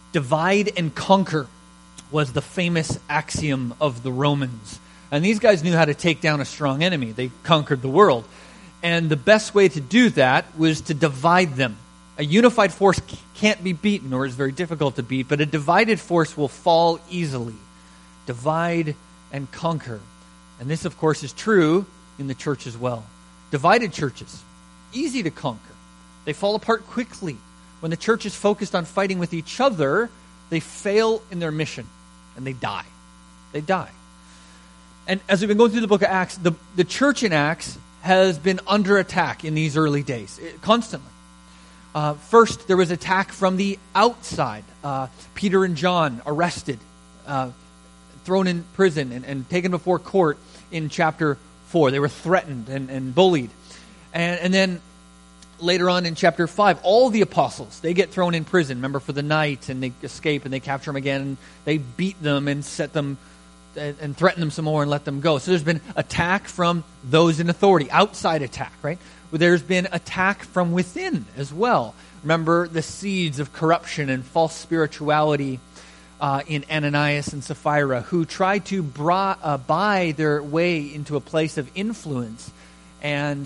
Divide and conquer was the famous axiom of the Romans. And these guys knew how to take down a strong enemy. They conquered the world. And the best way to do that was to divide them. A unified force can't be beaten, or is very difficult to beat, but a divided force will fall easily. Divide and conquer. And this, of course, is true in the church as well. Divided churches, easy to conquer. They fall apart quickly. When the church is focused on fighting with each other, they fail in their mission, and they die. They die. And as we've been going through the book of Acts, the church in Acts has been under attack in these early days, constantly. First, there was attack from the outside. Peter and John arrested, thrown in prison, and taken before court in chapter 4. They were threatened and bullied. And then later on in chapter 5, all the apostles, they get thrown in prison, remember, for the night, and they escape, and they capture them again, and they beat them and set them and threaten them some more and let them go. So there's been attack from those in authority, outside attack, right? There's been attack from within as well. Remember the seeds of corruption and false spirituality in Ananias and Sapphira, who tried to buy their way into a place of influence and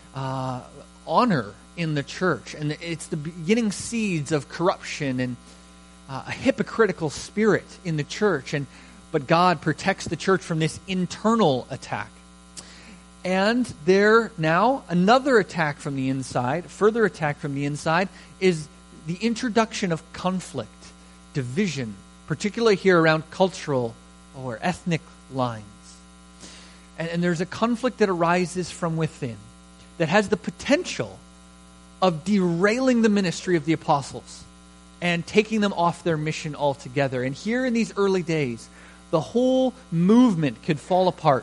honor in the church. And it's the beginning seeds of corruption and a hypocritical spirit in the church. But God protects the church from this internal attack. And there now, another attack from the inside, further attack from the inside, is the introduction of conflict, division, particularly here around cultural or ethnic lines. And there's a conflict that arises from within that has the potential of derailing the ministry of the apostles and taking them off their mission altogether. And here in these early days, the whole movement could fall apart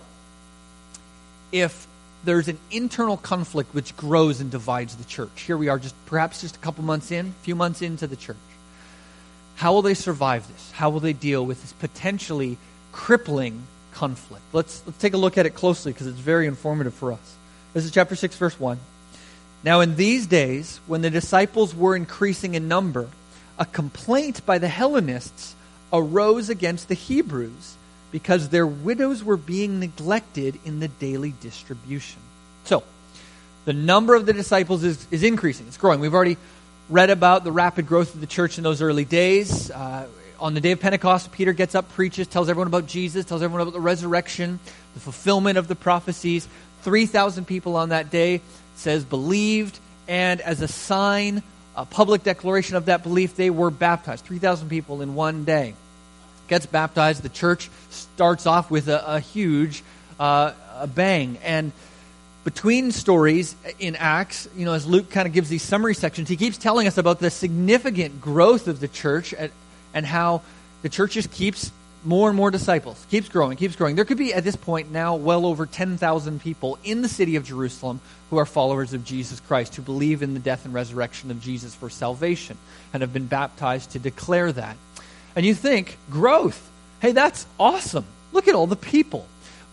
if there's an internal conflict which grows and divides the church. Here we are, perhaps just a few months into the church. How will they survive this? How will they deal with this potentially crippling conflict? Let's take a look at it closely because it's very informative for us. This is chapter 6, verse 1. Now in these days, when the disciples were increasing in number, a complaint by the Hellenists arose against the Hebrews because their widows were being neglected in the daily distribution. So, the number of the disciples is increasing. It's growing. We've already read about the rapid growth of the church in those early days. On the day of Pentecost, Peter gets up, preaches, tells everyone about Jesus, tells everyone about the resurrection, the fulfillment of the prophecies. 3,000 people on that day, says, believed, and as a sign, a public declaration of that belief, they were baptized. 3,000 people in one day gets baptized. The church starts off with a huge bang. And between stories in Acts, as Luke kind of gives these summary sections, he keeps telling us about the significant growth of the church and how the church just keeps more and more disciples, keeps growing. There could be, at this point now, well over 10,000 people in the city of Jerusalem who are followers of Jesus Christ, who believe in the death and resurrection of Jesus for salvation and have been baptized to declare that. And you think, growth, hey, that's awesome. Look at all the people.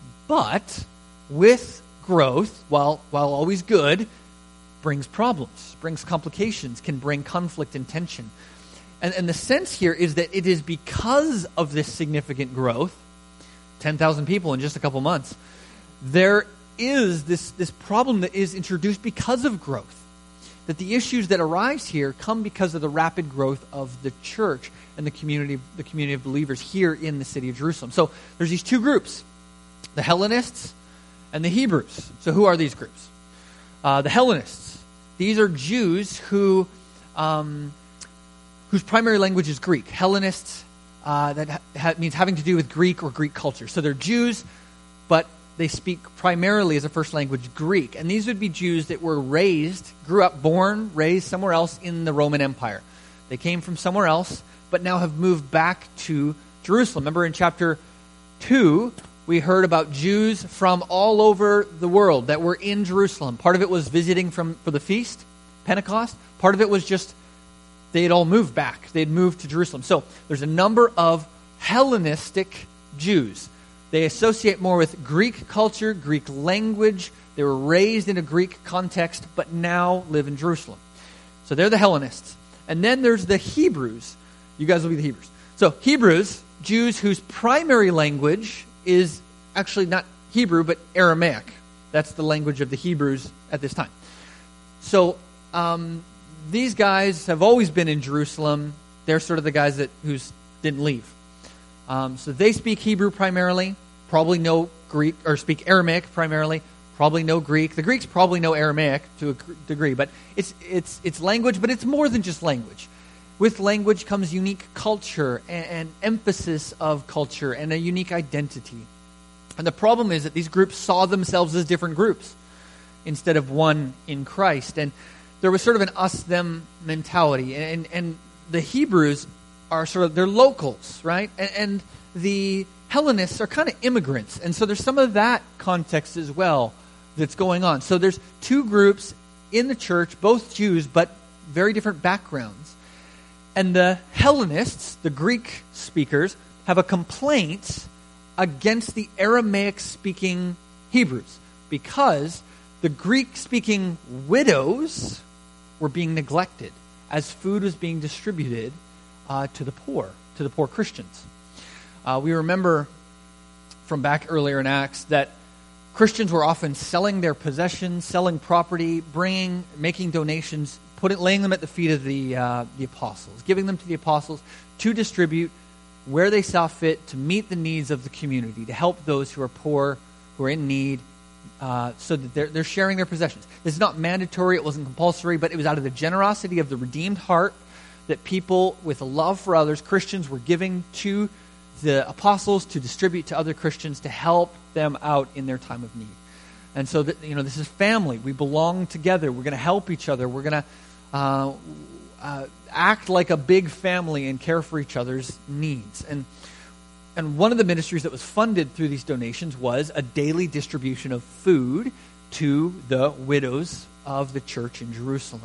But with growth, while always good, brings problems, brings complications, can bring conflict and tension. And the sense here is that it is because of this significant growth, 10,000 people in just a couple months, there is this problem that is introduced because of growth. That the issues that arise here come because of the rapid growth of the church and the community of believers here in the city of Jerusalem. So there's these two groups, the Hellenists and the Hebrews. So who are these groups? The Hellenists. These are Jews whose primary language is Greek. Hellenists, that means having to do with Greek or Greek culture. So they're Jews, but they speak primarily as a first language Greek. And these would be Jews that were grew up, born, raised somewhere else in the Roman Empire. They came from somewhere else, but now have moved back to Jerusalem. Remember in chapter 2, we heard about Jews from all over the world that were in Jerusalem. Part of it was visiting for the feast, Pentecost. Part of it was just they had all moved back. They had moved to Jerusalem. So there's a number of Hellenistic Jews. They associate more with Greek culture, Greek language. They were raised in a Greek context, but now live in Jerusalem. So they're the Hellenists. And then there's the Hebrews. You guys will be the Hebrews. So Hebrews, Jews whose primary language is actually not Hebrew, but Aramaic. That's the language of the Hebrews at this time. So these guys have always been in Jerusalem. They're sort of the guys who didn't leave. So they speak Hebrew primarily, probably know Greek, or speak Aramaic primarily, probably know Greek. The Greeks probably know Aramaic to a degree, but it's language, but it's more than just language. With language comes unique culture and emphasis of culture and a unique identity. And the problem is that these groups saw themselves as different groups instead of one in Christ. And there was sort of an us-them mentality. And the Hebrews are sort of, they're locals, right? And the Hellenists are kind of immigrants. And so there's some of that context as well that's going on. So there's two groups in the church, both Jews, but very different backgrounds. And the Hellenists, the Greek speakers, have a complaint against the Aramaic-speaking Hebrews because the Greek-speaking widows were being neglected as food was being distributed to the poor Christians. We remember from back earlier in Acts that Christians were often selling their possessions, selling property, making donations, laying them at the feet of the apostles, giving them to the apostles to distribute where they saw fit to meet the needs of the community, to help those who are poor, who are in need, so that they're sharing their possessions. This is not mandatory, it wasn't compulsory, but it was out of the generosity of the redeemed heart that people with a love for others, Christians, were giving to the apostles to distribute to other Christians to help them out in their time of need. And so, this is family. We belong together. We're going to help each other. We're going to act like a big family and care for each other's needs. And one of the ministries that was funded through these donations was a daily distribution of food to the widows of the church in Jerusalem.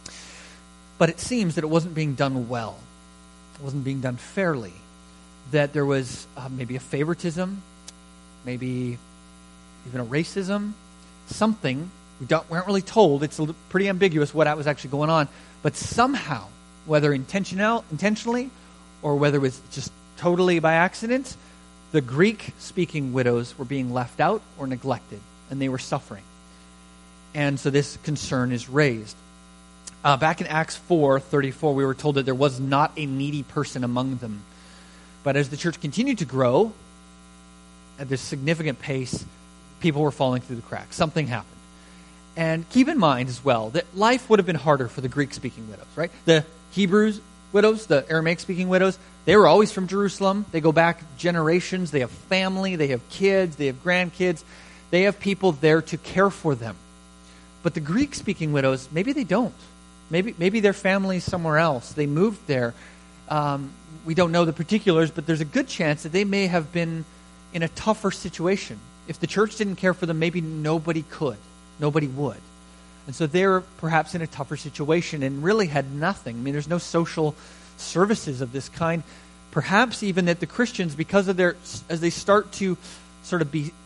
But it seems that it wasn't being done well. It wasn't being done fairly. That there was maybe a favoritism, maybe even a racism, something. We weren't really told. It's pretty ambiguous what was actually going on. But somehow, whether intentionally or whether it was just totally by accident, the Greek-speaking widows were being left out or neglected, and they were suffering. And so this concern is raised. Back in Acts 4:34, we were told that there was not a needy person among them. But as the church continued to grow at this significant pace, people were falling through the cracks. Something happened. And keep in mind as well that life would have been harder for the Greek-speaking widows, right? The Hebrews widows, the Aramaic-speaking widows, they were always from Jerusalem. They go back generations. They have family. They have kids. They have grandkids. They have people there to care for them. But the Greek-speaking widows, maybe they don't. Maybe their family's somewhere else. They moved there. We don't know the particulars, but there's a good chance that they may have been in a tougher situation. If the church didn't care for them, maybe nobody could. Nobody would. And so they're perhaps in a tougher situation and really had nothing. I mean, there's no social services of this kind. Perhaps even that the Christians, because of as they start to sort of be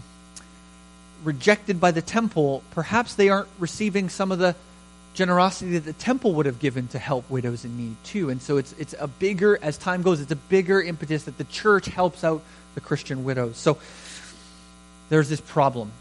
rejected by the temple, perhaps they aren't receiving some of the generosity that the temple would have given to help widows in need too. And so it's a bigger, as time goes, it's a bigger impetus that the church helps out the Christian widows. So there's this problem.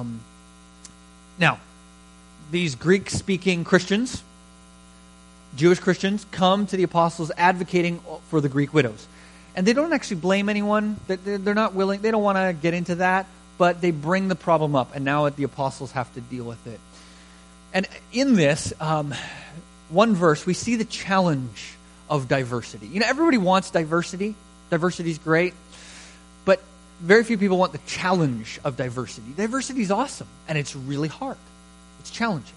Now, these Greek-speaking Christians, Jewish Christians, come to the apostles advocating for the Greek widows. And they don't actually blame anyone. They're not willing. They don't want to get into that. But they bring the problem up. And now the apostles have to deal with it. And in this, one verse, we see the challenge of diversity. Everybody wants diversity. Diversity is great. But very few people want the challenge of diversity. Diversity is awesome. And it's really hard. It's challenging.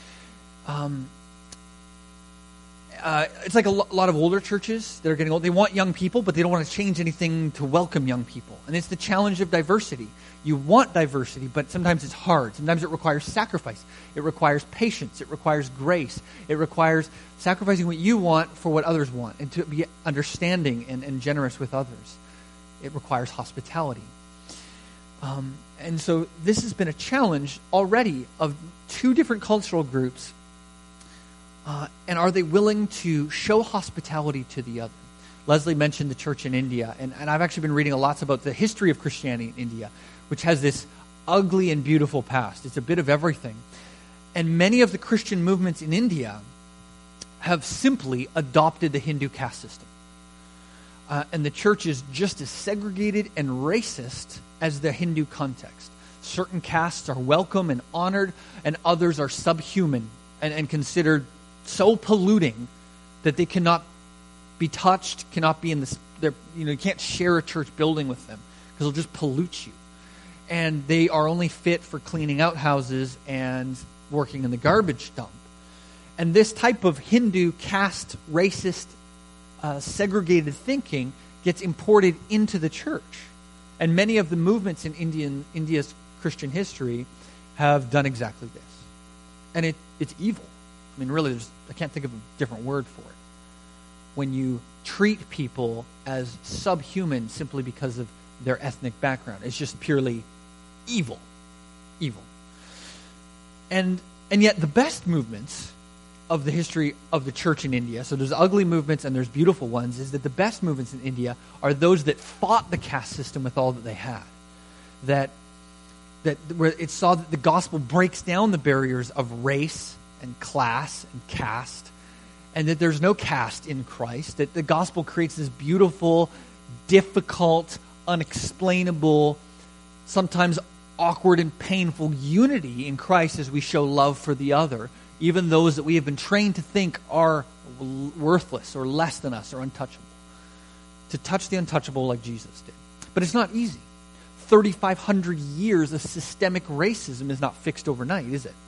It's like a lot of older churches that are getting old. They want young people, but they don't want to change anything to welcome young people. And it's the challenge of diversity. You want diversity, but sometimes it's hard. Sometimes it requires sacrifice. It requires patience. It requires grace. It requires sacrificing what you want for what others want and to be understanding and generous with others. It requires hospitality. And so this has been a challenge already of two different cultural groups And are they willing to show hospitality to the other? Leslie mentioned the church in India, and I've actually been reading a lot about the history of Christianity in India, which has this ugly and beautiful past. It's a bit of everything. And many of the Christian movements in India have simply adopted the Hindu caste system. And the church is just as segregated and racist as the Hindu context. Certain castes are welcome and honored, and others are subhuman and considered so polluting that they cannot be touched, cannot be in this. You can't share a church building with them because they'll just pollute you. And they are only fit for cleaning out houses and working in the garbage dump. And this type of Hindu caste, racist, segregated thinking gets imported into the church. And many of the movements in India's Christian history have done exactly this. And it's evil. I mean, really, I can't think of a different word for it. When you treat people as subhuman simply because of their ethnic background, it's just purely evil. Evil. And yet the best movements of the history of the church in India, so there's ugly movements and there's beautiful ones, is that the best movements in India are those that fought the caste system with all that they had. That where it saw that the gospel breaks down the barriers of race and class and caste, and that there's no caste in Christ, that the gospel creates this beautiful, difficult, unexplainable, sometimes awkward and painful unity in Christ as we show love for the other, even those that we have been trained to think are worthless or less than us or untouchable. To touch the untouchable like Jesus did. But it's not easy. 3,500 years of systemic racism is not fixed overnight, is it?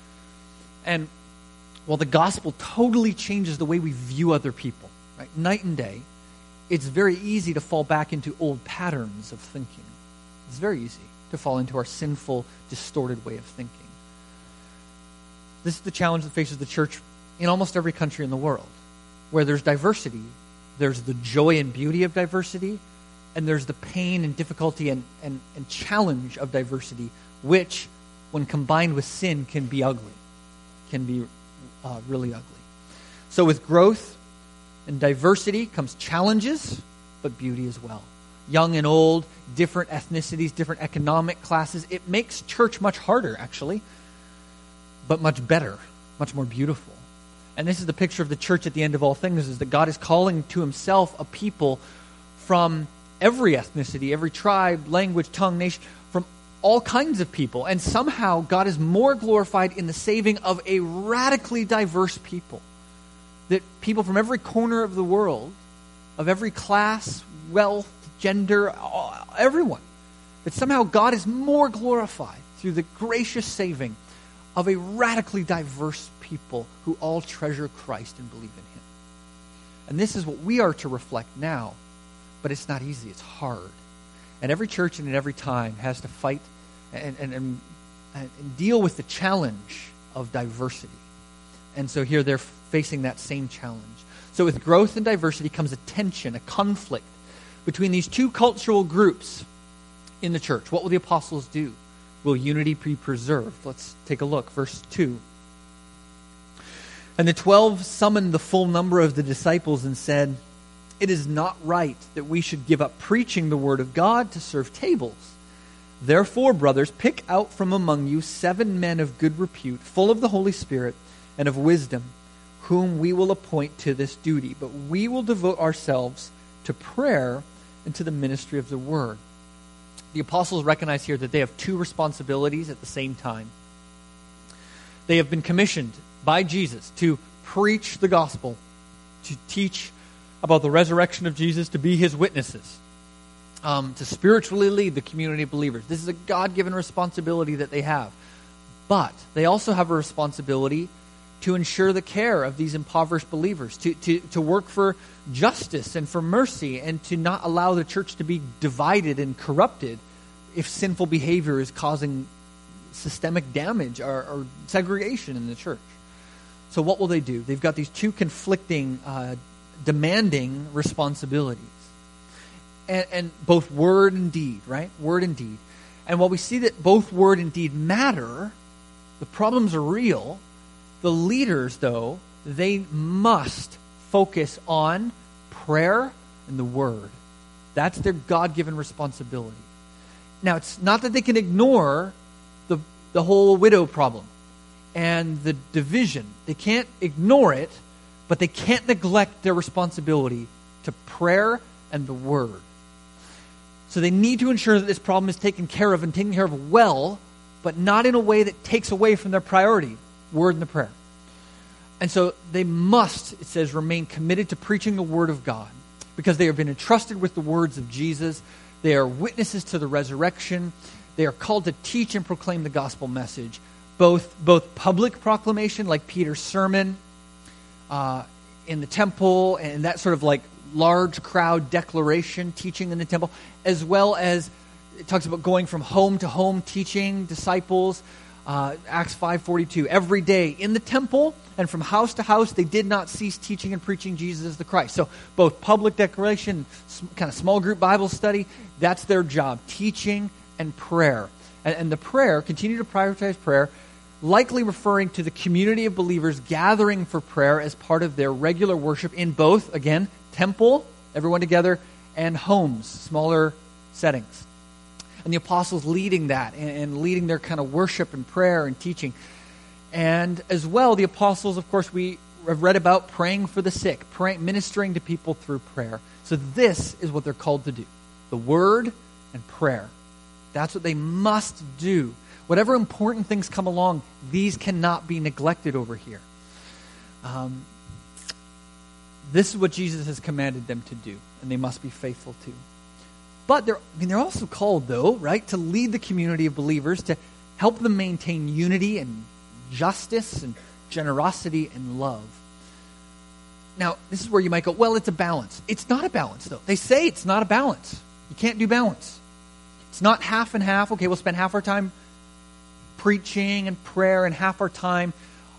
And while the gospel totally changes the way we view other people, right, night and day, it's very easy to fall back into old patterns of thinking. It's very easy to fall into our sinful, distorted way of thinking. This is the challenge that faces the church in almost every country in the world. Where there's diversity, there's the joy and beauty of diversity, and there's the pain and difficulty and challenge of diversity, which, when combined with sin, can be ugly, can be really ugly. So with growth and diversity comes challenges, but beauty as well. Young and old, different ethnicities, different economic classes. It makes church much harder, actually, but much better, much more beautiful. And this is the picture of the church at the end of all things, is that God is calling to himself a people from every ethnicity, every tribe, language, tongue, nation, from all kinds of people. And somehow God is more glorified in the saving of a radically diverse people. That people from every corner of the world, of every class, wealth, gender, everyone, that somehow God is more glorified through the gracious saving of a radically diverse people who all treasure Christ and believe in him. And this is what we are to reflect now, but it's not easy, it's hard. And every church and at every time has to fight and deal with the challenge of diversity. And so here they're facing that same challenge. So with growth and diversity comes a tension, a conflict between these two cultural groups in the church. What will the apostles do? Will unity be preserved? Let's take a look. Verse 2. And the 12 summoned the full number of the disciples and said, "It is not right that we should give up preaching the word of God to serve tables. Therefore, brothers, pick out from among you 7 men of good repute, full of the Holy Spirit and of wisdom, whom we will appoint to this duty. But we will devote ourselves to prayer and to the ministry of the word." The apostles recognize here that they have two responsibilities at the same time. They have been commissioned by Jesus to preach the gospel, to teach about the resurrection of Jesus, to be his witnesses, to spiritually lead the community of believers. This is a God-given responsibility that they have. But they also have a responsibility to ensure the care of these impoverished believers, to work for justice and for mercy, and to not allow the church to be divided and corrupted if sinful behavior is causing systemic damage or segregation in the church. So what will they do? They've got these two conflicting, demanding responsibilities. And both word and deed, right? Word and deed. And while we see that both word and deed matter, the problems are real. The leaders, though, they must focus on prayer and the Word. That's their God-given responsibility. Now, it's not that they can ignore the whole widow problem and the division. They can't ignore it, but they can't neglect their responsibility to prayer and the Word. So they need to ensure that this problem is taken care of and taken care of well, but not in a way that takes away from their priority, Word and the prayer. And so they must, it says, remain committed to preaching the Word of God, because they have been entrusted with the words of Jesus. They are witnesses to the resurrection. They are called to teach and proclaim the gospel message, both public proclamation, like Peter's sermon in the temple, and that sort of like large crowd declaration, teaching in the temple, as well as it talks about going from home to home, teaching disciples. Acts 5:42, every day in the temple and from house to house, they did not cease teaching and preaching Jesus as the Christ. So both public declaration, kind of small group Bible study, that's their job, teaching and prayer. And the prayer, continue to prioritize prayer, likely referring to the community of believers gathering for prayer as part of their regular worship in both, again, temple, everyone together, and homes, smaller settings. And the apostles leading that and leading their kind of worship and prayer and teaching. And as well, the apostles, of course, we have read about praying for the sick, ministering to people through prayer. So this is what they're called to do. The Word and prayer. That's what they must do. Whatever important things come along, these cannot be neglected over here. This is what Jesus has commanded them to do, and they must be faithful to. But they're also called, though, right, to lead the community of believers, to help them maintain unity and justice and generosity and love. Now, this is where you might go, well, it's a balance. It's not a balance, though. They say it's not a balance. You can't do balance. It's not half and half. Okay, we'll spend half our time preaching and prayer and half our time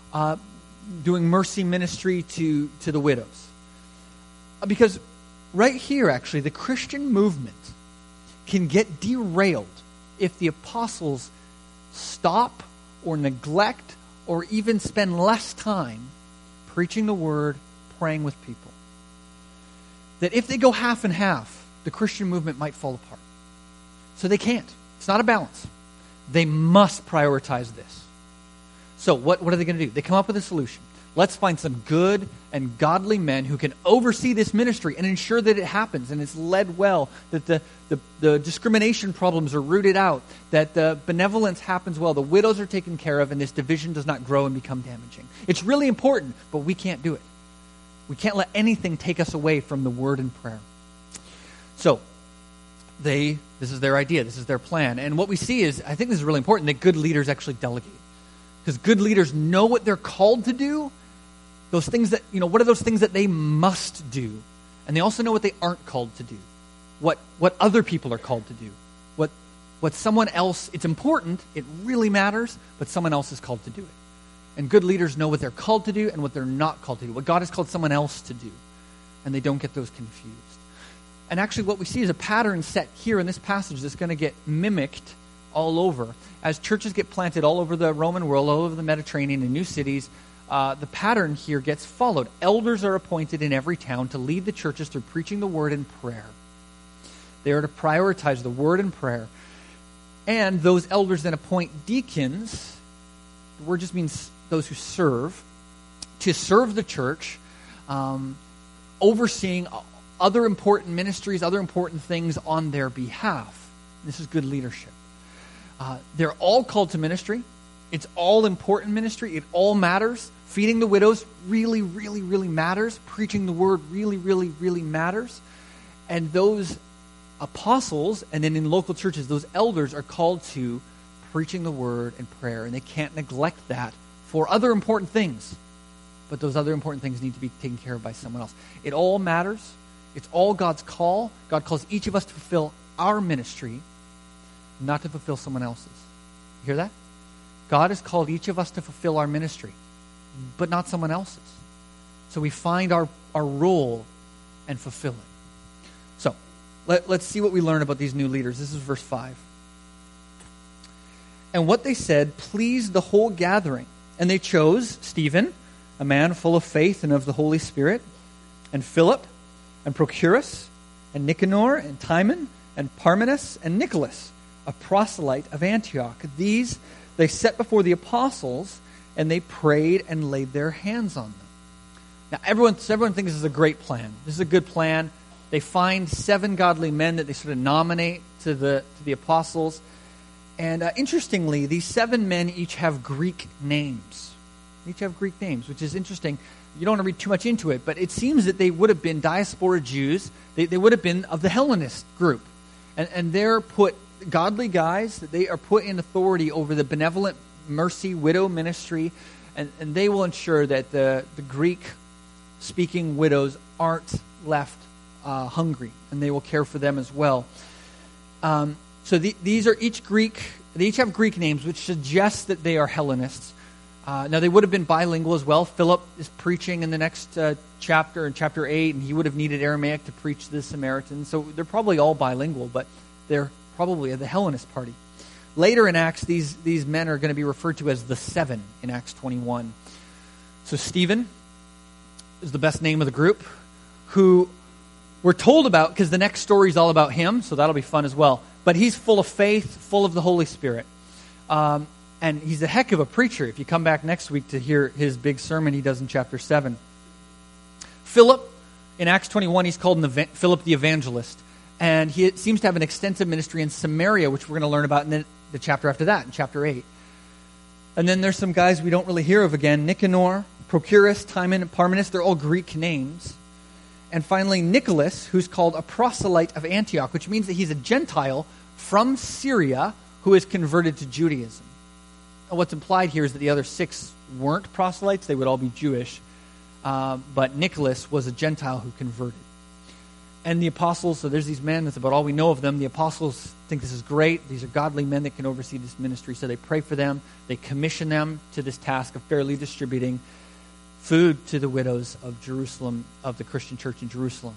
doing mercy ministry to the widows. Because right here, actually, the Christian movement can get derailed if the apostles stop or neglect or even spend less time preaching the Word, praying with people. That if they go half and half, the Christian movement might fall apart. So they can't. It's not a balance. They must prioritize this. So what are they going to do? They come up with a solution. Let's find some good and godly men who can oversee this ministry and ensure that it happens and it's led well, that the discrimination problems are rooted out, that the benevolence happens well, the widows are taken care of, and this division does not grow and become damaging. It's really important, but we can't do it. We can't let anything take us away from the Word and prayer. So, this is their idea, this is their plan. And what we see is, I think this is really important, that good leaders actually delegate. Because good leaders know what they're called to do, those things that, what are those things that they must do? And they also know what they aren't called to do, what other people are called to do, what someone else, it's important, it really matters, but someone else is called to do it. And good leaders know what they're called to do and what they're not called to do, what God has called someone else to do. And they don't get those confused. And actually what we see is a pattern set here in this passage that's going to get mimicked all over. As churches get planted all over the Roman world, all over the Mediterranean, in new cities, the pattern here gets followed. Elders are appointed in every town to lead the churches through preaching the Word and prayer. They are to prioritize the Word and prayer. And those elders then appoint deacons. The word just means those who serve, to serve the church, overseeing other important ministries, other important things on their behalf. This is good leadership. They're all called to ministry. It's all important ministry. It all matters. Feeding the widows really, really, really matters. Preaching the Word really, really, really matters. And those apostles, and then in local churches, those elders are called to preaching the Word and prayer. And they can't neglect that for other important things. But those other important things need to be taken care of by someone else. It all matters. It's all God's call. God calls each of us to fulfill our ministry, not to fulfill someone else's. You hear that? God has called each of us to fulfill our ministry, but not someone else's. So we find our role and fulfill it. So, let's see what we learn about these new leaders. This is verse 5. And what they said pleased the whole gathering. And they chose Stephen, a man full of faith and of the Holy Spirit, and Philip, and Prochorus, and Nicanor, and Timon, and Parmenas, and Nicholas, a proselyte of Antioch. These they set before the apostles, and they prayed and laid their hands on them. Now, everyone thinks this is a great plan. This is a good plan. They find 7 godly men that they sort of nominate to the apostles. And interestingly, these 7 men each have Greek names. Each have Greek names, which is interesting. You don't want to read too much into it, but it seems that they would have been diaspora Jews. They would have been of the Hellenist group. And they're put, godly guys, they are put in authority over the benevolent mercy widow ministry, and they will ensure that the Greek-speaking widows aren't left hungry, and they will care for them as well. So these are each Greek. They each have Greek names, which suggests that they are Hellenists. Now, they would have been bilingual as well. Philip is preaching in the next chapter, in chapter 8, and he would have needed Aramaic to preach to the Samaritans. So they're probably all bilingual, but they're probably the Hellenist party. Later in Acts, these men are going to be referred to as the 7 in Acts 21. So Stephen is the best name of the group, who we're told about because the next story is all about him, so that'll be fun as well. But he's full of faith, full of the Holy Spirit. And he's a heck of a preacher if you come back next week to hear his big sermon he does in chapter 7. Philip, in Acts 21, he's called Philip the Evangelist. And he seems to have an extensive ministry in Samaria, which we're going to learn about in the chapter after that, in chapter 8. And then there's some guys we don't really hear of again. Nicanor, Prochorus, Timon, and Parmenas. They're all Greek names. And finally, Nicholas, who's called a proselyte of Antioch, which means that he's a Gentile from Syria who is converted to Judaism. And what's implied here is that the other 6 weren't proselytes. They would all be Jewish. But Nicholas was a Gentile who converted. And the apostles, so there's these men, that's about all we know of them. The apostles think this is great. These are godly men that can oversee this ministry. So they pray for them. They commission them to this task of fairly distributing food to the widows of Jerusalem, of the Christian church in Jerusalem.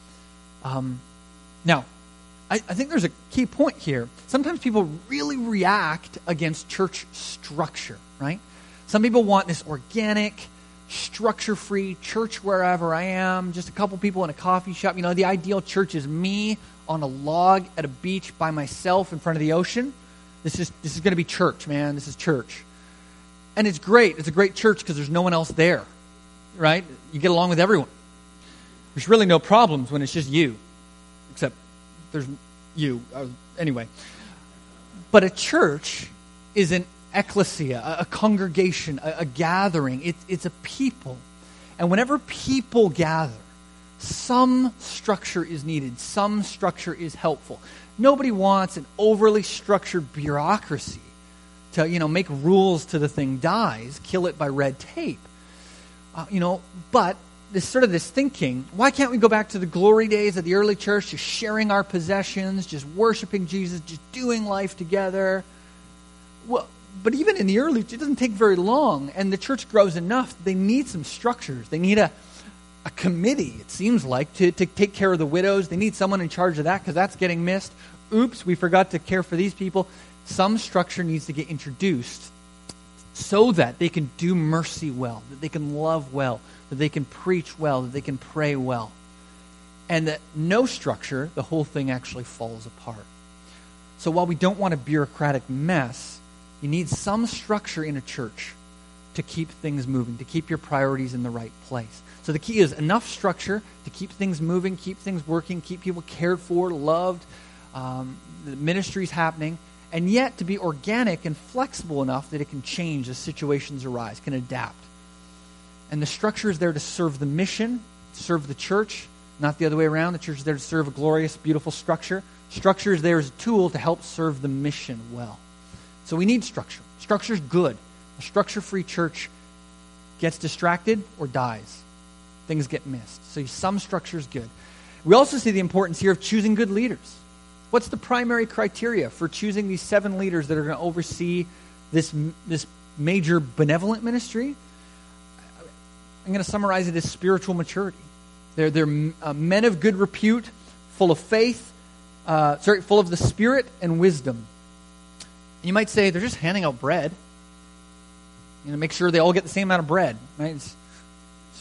Now, I think there's a key point here. Sometimes people really react against church structure, right? Some people want this organic, structure-free church wherever I am, just a couple people in a coffee shop. You know, the ideal church is me on a log at a beach by myself in front of the ocean. This is going to be church, man. This is church. And it's great. It's a great church because there's no one else there, right? You get along with everyone. There's really no problems when it's just you, except there's you. Anyway. But a church is an ecclesia, a congregation, a gathering. It's a people. And whenever people gather, some structure is needed. Some structure is helpful. Nobody wants an overly structured bureaucracy to, make rules to the thing dies, kill it by red tape. But this thinking, why can't we go back to the glory days of the early church, just sharing our possessions, just worshiping Jesus, just doing life together? Well, but even in the early, it doesn't take very long, and the church grows enough, they need some structures. They need a committee, it seems like, to take care of the widows. They need someone in charge of that because that's getting missed. Oops, we forgot to care for these people. Some structure needs to get introduced so that they can do mercy well, that they can love well, that they can preach well, that they can pray well. And that no structure, the whole thing actually falls apart. So while we don't want a bureaucratic mess, you need some structure in a church to keep things moving, to keep your priorities in the right place. So the key is enough structure to keep things moving, keep things working, keep people cared for, loved, the ministry's happening, and yet to be organic and flexible enough that it can change as situations arise, can adapt. And the structure is there to serve the mission, serve the church, not the other way around. The church is there to serve a glorious, beautiful structure. Structure is there as a tool to help serve the mission well. So we need structure. Structure is good. A structure-free church gets distracted or dies. Things get missed. So some structure is good. We also see the importance here of choosing good leaders. What's the primary criteria for choosing these 7 leaders that are going to oversee this major benevolent ministry? I'm going to summarize it as spiritual maturity. They're men of good repute, full of faith, full of the Spirit and wisdom. You might say they're just handing out bread. Make sure they all get the same amount of bread. Right?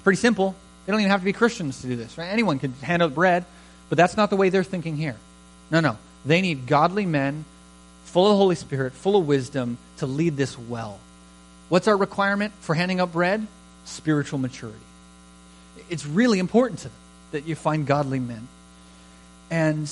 pretty simple. They don't even have to be Christians to do this, right? Anyone can hand out bread, but that's not the way they're thinking here. No. They need godly men, full of the Holy Spirit, full of wisdom, to lead this well. What's our requirement for handing out bread? Spiritual maturity. It's really important to them that you find godly men. And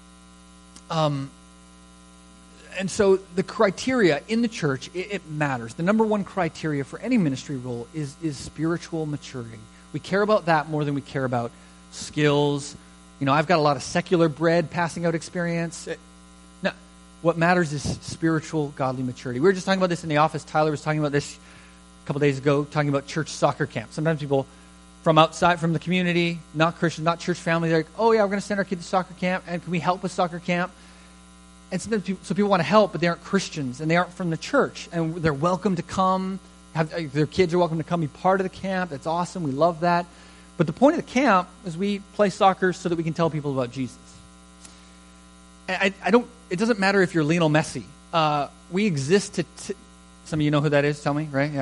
so the criteria in the church, it matters. The number one criteria for any ministry role is spiritual maturity. We care about that more than we care about skills. I've got a lot of secular bread passing out experience. No, what matters is spiritual, godly maturity. We were just talking about this in the office. Tyler was talking about this a couple days ago, talking about church soccer camp. Sometimes people from outside, from the community, not Christians, not church family, they're like, oh yeah, we're going to send our kids to soccer camp, and can we help with soccer camp? And sometimes people want to help, but they aren't Christians, and they aren't from the church, and they're welcome to come. Their kids are welcome to come be part of the camp. That's awesome. We love that. But the point of the camp is we play soccer so that we can tell people about Jesus. And it doesn't matter if you're Lionel Messi. We exist to some of you know who that is? Tell me, right? Yeah.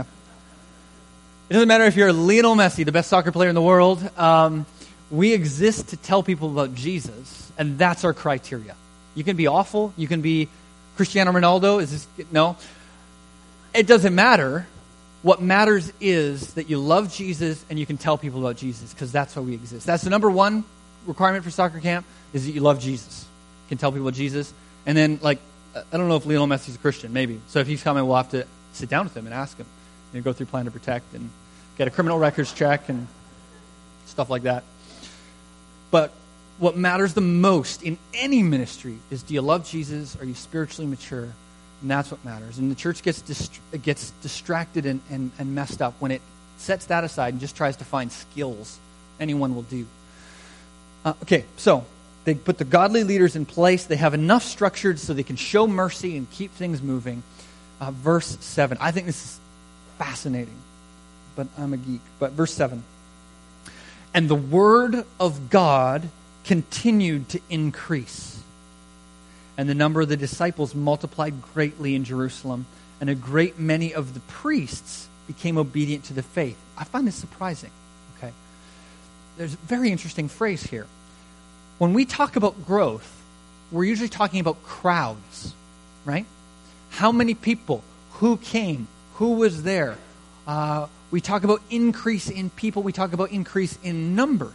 It doesn't matter if you're Lionel Messi, the best soccer player in the world. We exist to tell people about Jesus, and that's our criteria. You can be awful. You can be Cristiano Ronaldo. No. It doesn't matter. What matters is that you love Jesus and you can tell people about Jesus, because that's why we exist. That's the number one requirement for soccer camp, is that you love Jesus. You can tell people about Jesus. And then, I don't know if Lionel Messi's a Christian, maybe. So if he's coming, we'll have to sit down with him and ask him. Go through Plan to Protect and get a criminal records check and stuff like that. But what matters the most in any ministry is, do you love Jesus? Are you spiritually mature? And that's what matters. And the church gets distracted and messed up when it sets that aside and just tries to find skills anyone will do. So they put the godly leaders in place. They have enough structured so they can show mercy and keep things moving. Verse 7. I think this is fascinating, but I'm a geek. But verse 7. And the word of God continued to increase, and the number of the disciples multiplied greatly in Jerusalem, and a great many of the priests became obedient to the faith. I find this surprising. Okay, there's a very interesting phrase here. When we talk about growth, we're usually talking about crowds, right? How many people? Who came? Who was there? We talk about increase in people. We talk about increase in numbers.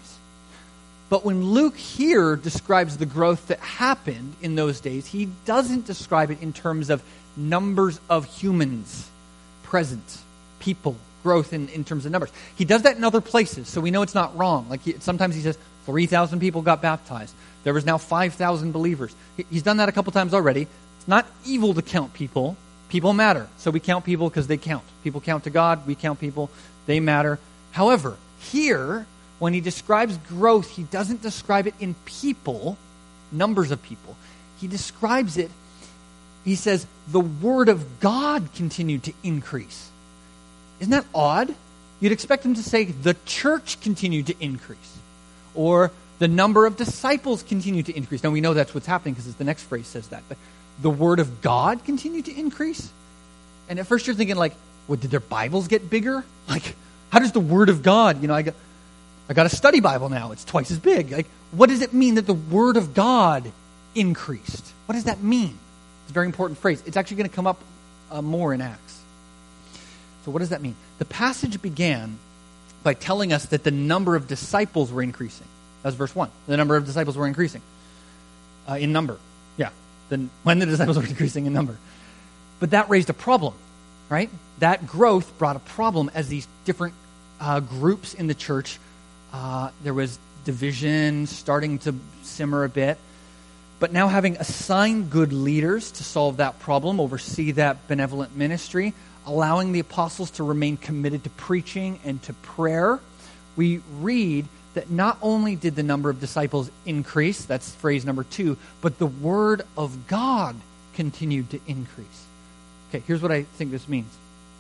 But when Luke here describes the growth that happened in those days, he doesn't describe it in terms of numbers of humans present, people, growth in terms of numbers. He does that in other places, so we know it's not wrong. Sometimes he says 3,000 people got baptized. There was now 5,000 believers. He's done that a couple times already. It's not evil to count people. People matter. So we count people because they count. People count to God. We count people. They matter. However, here, when he describes growth, he doesn't describe it in people, numbers of people. He describes it, he says, the word of God continued to increase. Isn't that odd? You'd expect him to say the church continued to increase, or the number of disciples continued to increase. Now we know that's what's happening because the next phrase says that. But the word of God continued to increase? And at first you're thinking did their Bibles get bigger? How does the word of God, I got a study Bible now. It's twice as big. What does it mean that the word of God increased? What does that mean? It's a very important phrase. It's actually going to come up more in Acts. So what does that mean? The passage began by telling us that the number of disciples were increasing. That's verse 1. The number of disciples were increasing in number. Yeah, when the disciples were increasing in number. But that raised a problem, right? That growth brought a problem as these different groups in the church, there was division starting to simmer a bit. But now having assigned good leaders to solve that problem, oversee that benevolent ministry, allowing the apostles to remain committed to preaching and to prayer, we read that not only did the number of disciples increase, that's phrase number 2, but the word of God continued to increase. Okay, here's what I think this means.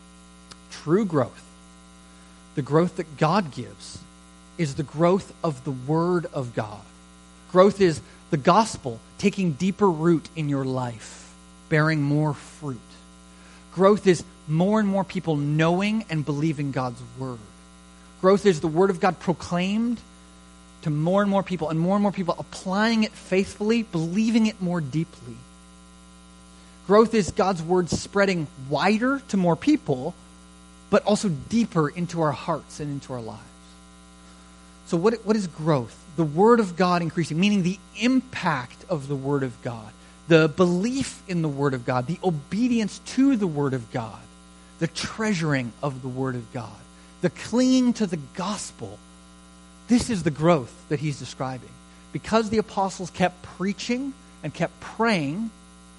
True growth, the growth that God gives, is the growth of the word of God. Growth is the gospel taking deeper root in your life, bearing more fruit. Growth is more and more people knowing and believing God's word. Growth is the Word of God proclaimed to more and more people applying it faithfully, believing it more deeply. Growth is God's Word spreading wider to more people, but also deeper into our hearts and into our lives. So what is growth? The Word of God increasing, meaning the impact of the Word of God, the belief in the Word of God, the obedience to the Word of God, the treasuring of the Word of God, the clinging to the gospel. This is the growth that he's describing. Because the apostles kept preaching and kept praying,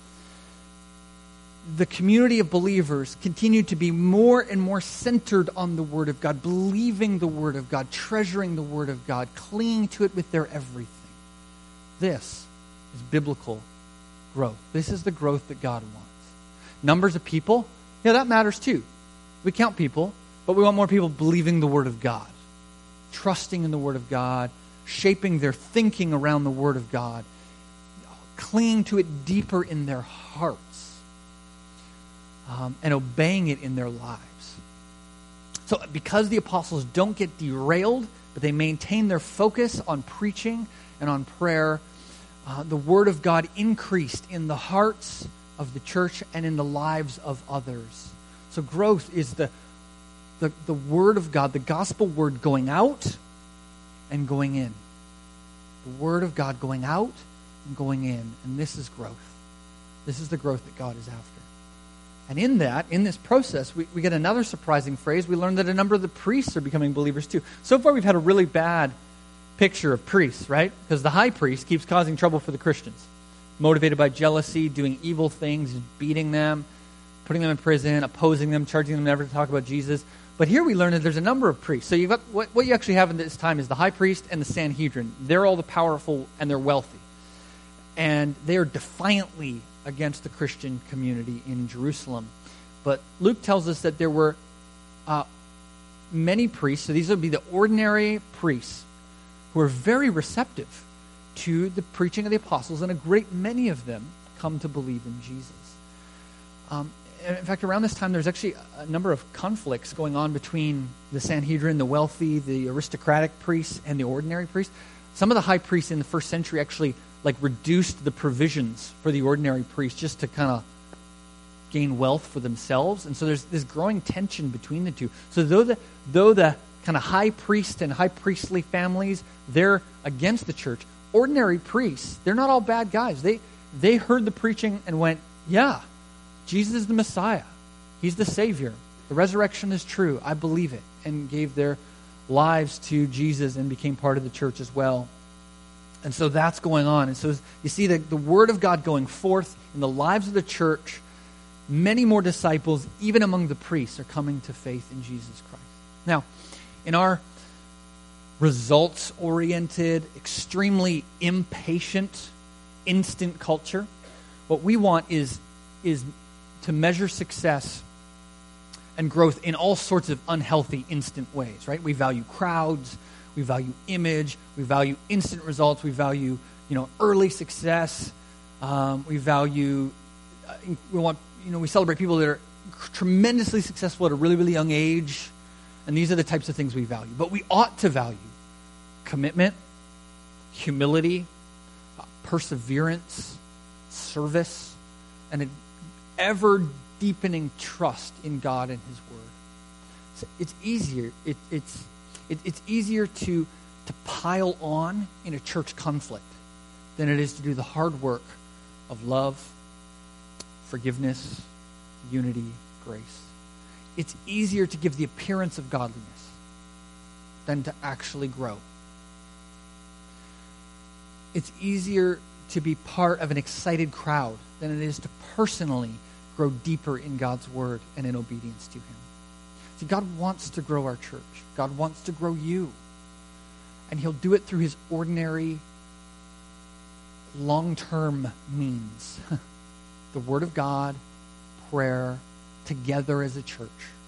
the community of believers continued to be more and more centered on the Word of God, believing the Word of God, treasuring the Word of God, clinging to it with their everything. This is biblical growth. This is the growth that God wants. Numbers of people, yeah, that matters too. We count people, but we want more people believing the Word of God, trusting in the Word of God, shaping their thinking around the Word of God, clinging to it deeper in their hearts, and obeying it in their lives. So because the apostles don't get derailed, but they maintain their focus on preaching and on prayer, the Word of God increased in the hearts of the church and in the lives of others. So growth is the Word of God, the gospel word going out and going in. The Word of God going out and going in. And this is growth. This is the growth that God is after. And in this process, we get another surprising phrase. We learn that a number of the priests are becoming believers too. So far, we've had a really bad picture of priests, right? Because the high priest keeps causing trouble for the Christians. Motivated by jealousy, doing evil things, beating them, putting them in prison, opposing them, charging them never to talk about Jesus. But here we learn that there's a number of priests. So you've got, what you actually have in this time is the high priest and the Sanhedrin. They're all the powerful and they're wealthy. And they are defiantly against the Christian community in Jerusalem. But Luke tells us that there were many priests, so these would be the ordinary priests, who are very receptive to the preaching of the apostles, and a great many of them come to believe in Jesus. In fact, around this time, there's actually a number of conflicts going on between the Sanhedrin, the wealthy, the aristocratic priests, and the ordinary priests. Some of the high priests in the first century actually reduced the provisions for the ordinary priests just to kind of gain wealth for themselves. And so there's this growing tension between the two. So though the kind of high priest and high priestly families, they're against the church, ordinary priests, they're not all bad guys. They heard the preaching and went, yeah, Jesus is the Messiah. He's the Savior. The resurrection is true. I believe it. And gave their lives to Jesus and became part of the church as well. And so that's going on. And so you see the Word of God going forth in the lives of the church. Many more disciples, even among the priests, are coming to faith in Jesus Christ. Now, in our results-oriented, extremely impatient, instant culture, what we want is to measure success and growth in all sorts of unhealthy, instant ways, right? We value crowds, we value image, we value instant results, we value, early success, we celebrate people that are tremendously successful at a really, really young age, and these are the types of things we value. But we ought to value commitment, humility, perseverance, service, and an ever-deepening trust in God and His Word. So it's easier. It's easier to pile on in a church conflict than it is to do the hard work of love, forgiveness, unity, grace. It's easier to give the appearance of godliness than to actually grow. It's easier to be part of an excited crowd than it is to personally grow deeper in God's Word and in obedience to Him. See, God wants to grow our church. God wants to grow you. And He'll do it through His ordinary, long-term means. The Word of God, prayer, together as a church.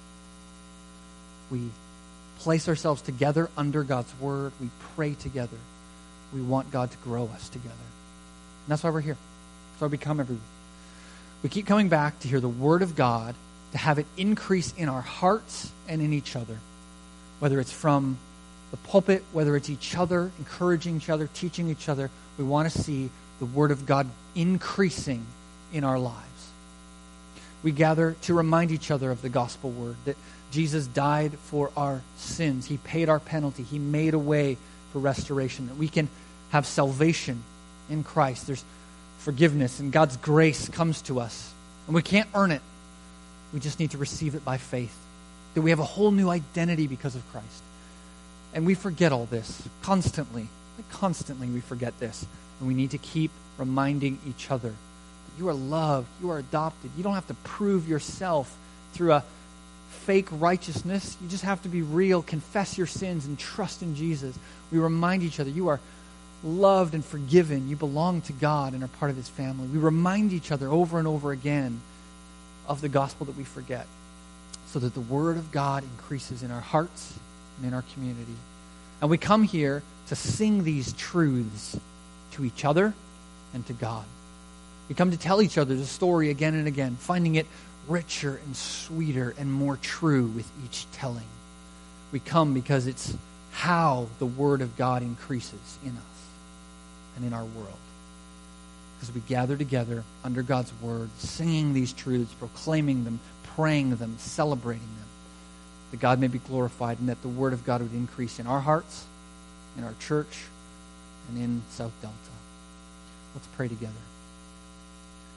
We place ourselves together under God's Word. We pray together. We want God to grow us together. And that's why we're here. That's why we come every week. We keep coming back to hear the Word of God, to have it increase in our hearts and in each other. whether it's from the pulpit, whether it's each other, encouraging each other, teaching each other. We want to see the Word of God increasing in our lives. We gather to remind each other of the gospel word, that Jesus died for our sins. He paid our penalty. He made a way for restoration, that we can have salvation in Christ. There's forgiveness, and God's grace comes to us. And we can't earn it. We just need to receive it by faith. That we have a whole new identity because of Christ. And we forget all this constantly. Constantly we forget this. And we need to keep reminding each other that you are loved, you are adopted. You don't have to prove yourself through a fake righteousness. You just have to be real, confess your sins, and trust in Jesus. We remind each other you are loved and forgiven. You belong to God and are part of His family. We remind each other over and over again of the gospel that we forget, so that the Word of God increases in our hearts and in our community. And we come here to sing these truths to each other and to God. We come to tell each other the story again and again, finding it richer and sweeter and more true with each telling. We come because it's how the Word of God increases in us and in our world. Because we gather together under God's Word, singing these truths, proclaiming them, praying them, celebrating them, that God may be glorified and that the Word of God would increase in our hearts, in our church, and in South Delta. Let's pray together.